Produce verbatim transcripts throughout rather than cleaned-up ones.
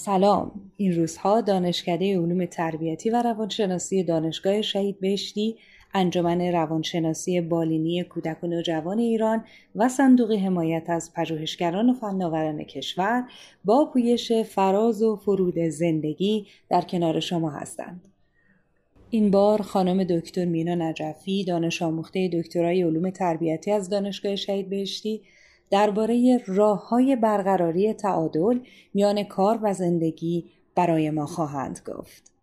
سلام. این روزها دانشکده علوم تربیتی و روانشناسی دانشگاه شهید بهشتی، انجمن روانشناسی بالینی کودک و نوجوان ایران و صندوق حمایت از پژوهشگران و فناوران کشور با پویش فراز و فرود زندگی در کنار شما هستند. این بار خانم دکتر مینا نجفی، دانش آموخته دکترای علوم تربیتی از دانشگاه شهید بهشتی، درباره راه‌های برقراری تعادل میان کار و زندگی برای ما خواهند گفت.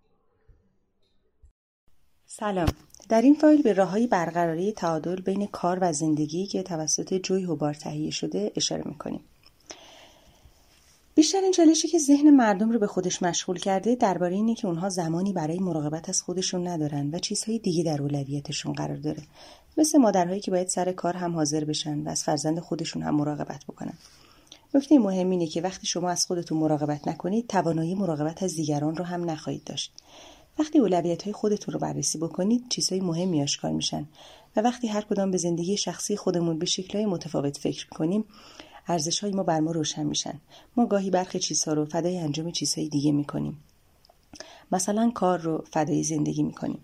سلام. در این فایل به راه‌های برقراری تعادل بین کار و زندگی که توسط جوی هوبار تهیه شده اشاره می‌کنیم. بیشترین چالشی که ذهن مردم رو به خودش مشغول کرده درباره اینه که اونها زمانی برای مراقبت از خودشون ندارن و چیزهای دیگه در اولویتشون قرار داره. مثل مادرهایی که باید سر کار هم حاضر بشن و از فرزند خودشون هم مراقبت بکنن. نکته مهم اینه که وقتی شما از خودتون مراقبت نکنید، توانایی مراقبت از دیگران رو هم نخواهید داشت. وقتی اولویت‌های خودتون رو بررسی بکنید، چیزهای مهمی آشکار میشن و وقتی هر کدام به زندگی شخصی خودمون به شکل‌های متفاوت فکر می‌کنیم، ارزش‌های ما بر ما روشن میشن. ما گاهی برخی چیزها رو فدای انجام چیزهای دیگه می‌کنیم. مثلا کار رو فدای زندگی می‌کنیم.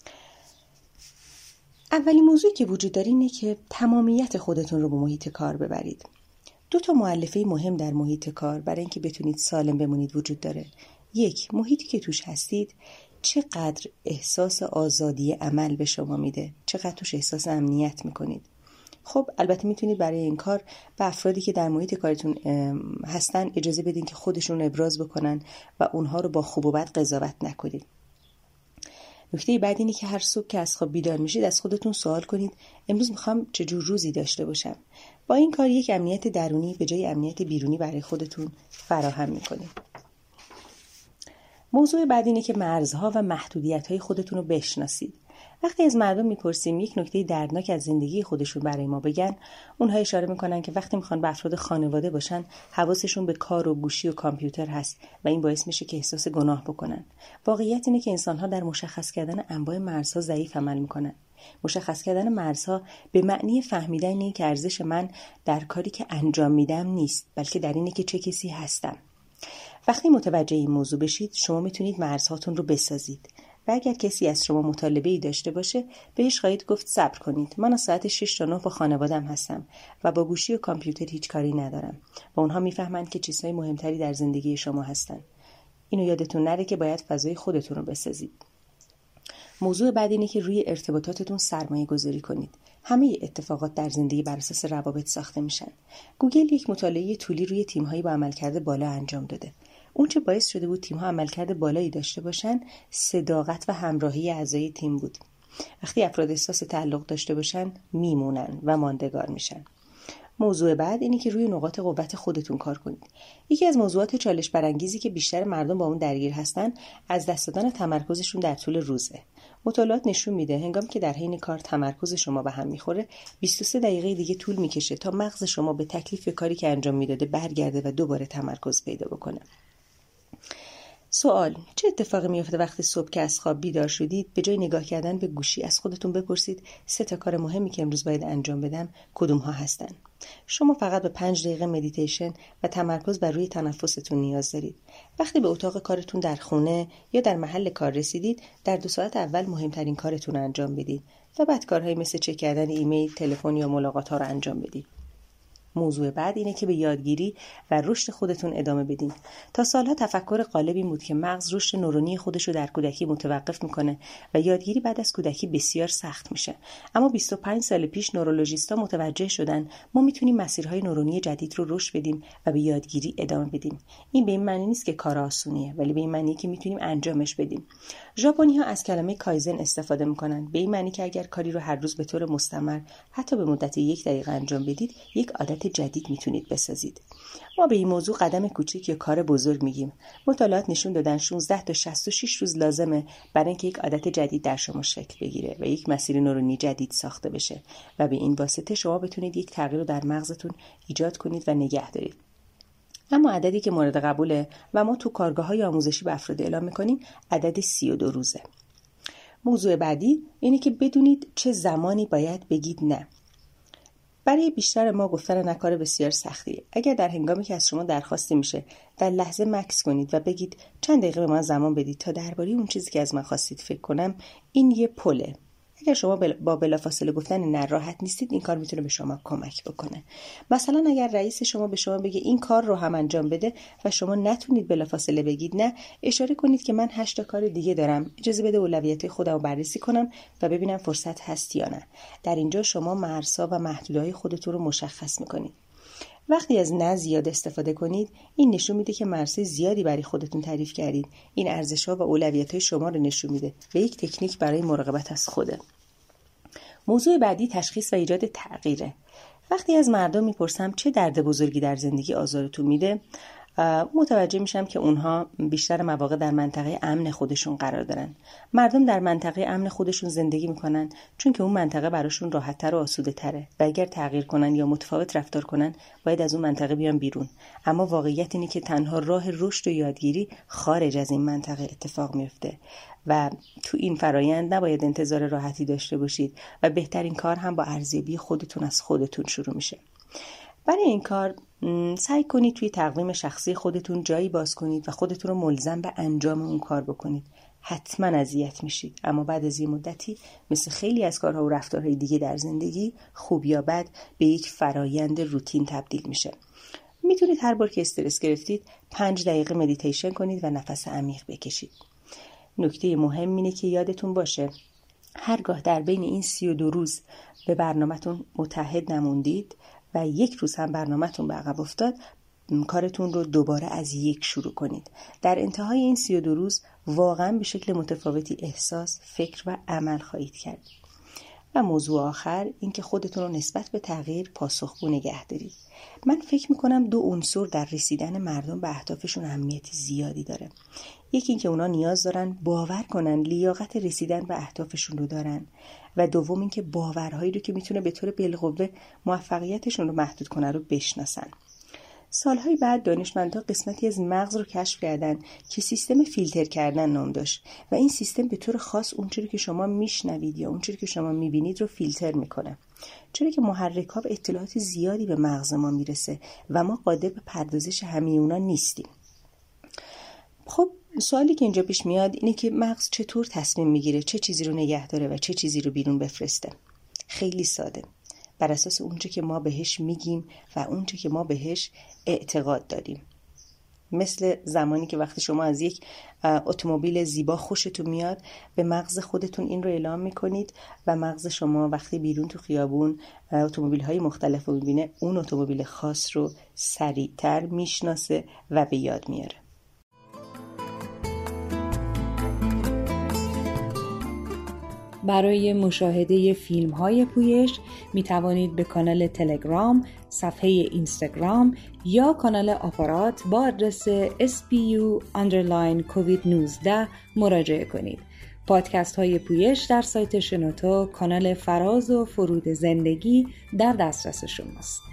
اولین موضوعی که وجود داره اینه که تمامیت خودتون رو به محیط کار ببرید. دو تا مؤلفه مهم در محیط کار برای اینکه بتونید سالم بمونید وجود داره. یک، محیطی که توش هستید چقدر احساس آزادی عمل به شما میده، چقدر توش احساس امنیت میکنید. خب البته میتونید برای این کار به افرادی که در محیط کارتون هستن اجازه بدین که خودشون ابراز بکنن و اونها رو با خوب و بد قضاوت نکنید. نکته بعد اینه که هر صبح که از خواب بیدار میشید از خودتون سوال کنید امروز میخوام چه جور روزی داشته باشم. با این کار یک امنیت درونی به جای امنیت بیرونی برای خودتون فراهم میکنید. موضوع بعد اینه که مرزها و محدودیت‌های خودتون رو بشناسید. وقتی از مردم میپرسیم یک نکته دردناک از زندگی خودشون برای ما بگن، اونها اشاره میکنن که وقتی میخوان با افراد خانواده باشن، حواسشون به کار و گوشی و کامپیوتر هست و این باعث میشه که احساس گناه بکنن. واقعیت اینه که انسان‌ها در مشخص کردن انواع مرزها ضعیف عمل میکنن. مشخص کردن مرزها به معنی فهمیدن اینه که ارزش من در کاری که انجام میدم نیست، بلکه در اینه که چه کسی هستم. وقتی متوجه این موضوع بشید، شما میتونید مرزهاتون رو بسازید. و اگر کسی از شما مطالبه‌ای داشته باشه، بهش خواهید گفت صبر کنید. من از ساعت شش تا نه با خانواده‌ام هستم و با گوشی و کامپیوتر هیچ کاری ندارم. و اونها میفهمند که چیزهای مهمتری در زندگی شما هستن. اینو یادتون نره که باید فضای خودتون رو بسازید. موضوع بعد اینه که روی ارتباطاتتون سرمایه گذاری کنید. همه اتفاقات در زندگی بر اساس روابط ساخته میشن. گوگل یک مطالعه طولی روی تیم‌هایی با عملکرد بالا انجام داده. اون چه باعث شده بود تیم‌ها عملکرد بالایی داشته باشن، صداقت و همراهی اعضای تیم بود. وقتی افراد احساس تعلق داشته باشن، میمونن و ماندگار میشن. موضوع بعد اینه که روی نقاط قوت خودتون کار کنید. یکی از موضوعات چالش برانگیزی که بیشتر مردم با اون درگیر هستن، از دست دادن تمرکزشون در طول روزه. مطالعات نشون میده هنگامی که در حین کار تمرکز شما به هم میخوره، بیست و سه دقیقه دیگه طول میکشه تا مغز شما به تکلیف کاری که انجام میداده برگرده و دوباره تمرکز پیدا بکنه. سوال: چه اتفاقی میفته وقتی صبح که از خواب بیدار شدید به جای نگاه کردن به گوشی از خودتون بپرسید سه تا کار مهمی که امروز باید انجام بدم کدوم ها هستن؟ شما فقط به پنج دقیقه مدیتیشن و تمرکز بر روی تنفستون نیاز دارید. وقتی به اتاق کارتون در خونه یا در محل کار رسیدید، در دو ساعت اول مهمترین کارتون رو انجام بدید و بعد کارهایی مثل چک کردن ایمیل، تلفن یا ملاقات ها رو انجام بدید. موضوع بعد اینه که به یادگیری و رشد خودتون ادامه بدین. تا سالها تفکر غالب این بود که مغز رشد نورونی خودش رو در کودکی متوقف میکنه و یادگیری بعد از کودکی بسیار سخت میشه. اما بیست و پنج سال پیش نورولوژیست‌ها متوجه شدن ما میتونیم مسیرهای نورونی جدید رو رشد بدیم و به یادگیری ادامه بدیم. این به این معنی نیست که کار آسونیه، ولی به این معنی که میتونیم انجامش بدیم. ژاپنی‌ها از کلمه کایزن استفاده میکنن، به این معنی که اگر کاری رو هر روز به طور مستمر حتی به مدت یک دقیقه انجام بدید، یک عادت جدید میتونید بسازید. ما به این موضوع قدم کوچیک یا کار بزرگ میگیم. مطالعات نشون دادن شانزده تا شصت و شش روز لازمه برای اینکه یک عادت جدید در شما شکل بگیره و یک مسیر نورونی جدید ساخته بشه و به این واسطه شما بتونید یک تغییر رو در مغزتون ایجاد کنید و نگه دارید. اما عددی که مورد قبوله و ما تو کارگاه‌های آموزشی به افراد اعلام می‌کنیم عدد سی و دو روزه. موضوع بعدی اینه که بدونید چه زمانی باید بگید نه. برای بیشتر ما گفتن نکار بسیار سختیه. اگر در هنگامی که از شما درخواستی میشه در لحظه مکث کنید و بگید چند دقیقه به من زمان بدید تا درباره اون چیزی که از من خواستید فکر کنم، این یه پله. اگر شما با بلافاصله گفتن نه راحت نیستید، این کار میتونه به شما کمک بکنه. مثلا اگر رئیس شما به شما بگه این کار رو هم انجام بده و شما نتونید بلافاصله بگید نه، اشاره کنید که من هشت تا کار دیگه دارم، اجازه بده اولویت خودم رو بررسی کنم و ببینم فرصت هست یا نه. در اینجا شما مرزها و محدودهای خودتون رو مشخص میکنید. وقتی از نه زیاد استفاده کنید، این نشون میده که مرزهای زیادی برای خودتون تعریف کردید. این ارزش‌ها و اولویت‌های شما رو نشون میده و یک تکنیک برای مراقبت از خوده. موضوع بعدی تشخیص و ایجاد تغییره. وقتی از مردم میپرسم چه درد بزرگی در زندگی آزارتون میده، متوجه میشم که اونها بیشتر مواقع در منطقه امن خودشون قرار دارن. مردم در منطقه امن خودشون زندگی میکنن چون که اون منطقه براشون راحت‌تر و آسوده تره و اگر تغییر کنن یا متفاوت رفتار کنن باید از اون منطقه بیان بیرون. اما واقعیت اینه که تنها راه رشد و یادگیری خارج از این منطقه اتفاق میفته و تو این فرایند نباید انتظار راحتی داشته باشید و بهترین کار هم با ارزیابی خودتون از خودتون شروع میشه. برای این کار سعی کنید توی تقویم شخصی خودتون جایی باز کنید و خودتون رو ملزم به انجام اون کار بکنید. حتما اذیت میشید، اما بعد از این مدتی مثل خیلی از کارها و رفتارهای دیگه در زندگی، خوب یا بد به یک فرایند روتین تبدیل میشه. میتونید هر بار که استرس گرفتید پنج دقیقه مدیتیشن کنید و نفس عمیق بکشید. نکته مهم اینه که یادتون باشه هرگاه در بین این سی و دو روز به برنامه‌تون متحد نموندید و یک روز هم برنامه‌تون به عقب افتاد، کارتون رو دوباره از یک شروع کنید. در انتهای این سی و دو روز واقعا به شکل متفاوتی احساس، فکر و عمل خواهید کرد. و موضوع آخر این که خودتون رو نسبت به تغییر پاسخگو نگه دارید. من فکر میکنم دو عنصر در رسیدن مردم به اهدافشون اهمیت زیادی داره. یکی این که اونا نیاز دارن باور کنن لیاقت رسیدن به اهدافشون رو دارن و دوم این که باورهایی رو که میتونه به طور بالقوه موفقیتشون رو محدود کنه رو بشناسن. سالهای بعد دانشمندان قسمتی از مغز رو کشف کردن که سیستم فیلتر کردن نام داشت و این سیستم به طور خاص اونچوری که شما میشنوید یا اونچوری که شما میبینید رو فیلتر میکنه. چرا که محرک‌ها و اطلاعات زیادی به مغز ما میرسه و ما قادر به پردازش همه اونا نیستیم. خب سوالی که اینجا پیش میاد اینه که مغز چطور تصمیم میگیره چه چیزی رو نگه داره و چه چیزی رو بیرون بفرسته؟ خیلی ساده، بر اساس اونچه که ما بهش میگیم و اونچه که ما بهش اعتقاد داریم. مثل زمانی که وقتی شما از یک اتومبیل زیبا خوشتون میاد، به مغز خودتون این رو اعلام میکنید و مغز شما وقتی بیرون تو خیابون اتومبیل های مختلف رو میبینه، اون اتومبیل خاص رو سریعتر میشناسه و به یاد میاره. برای مشاهده فیلم های پویش می توانید به کانال تلگرام، صفحه اینستاگرام یا کانال آپارات با آدرس اس پی یو آندرلاین کووید نوزده مراجعه کنید. پادکست های پویش در سایت شنوتو، کانال فراز و فرود زندگی در دسترس شماست.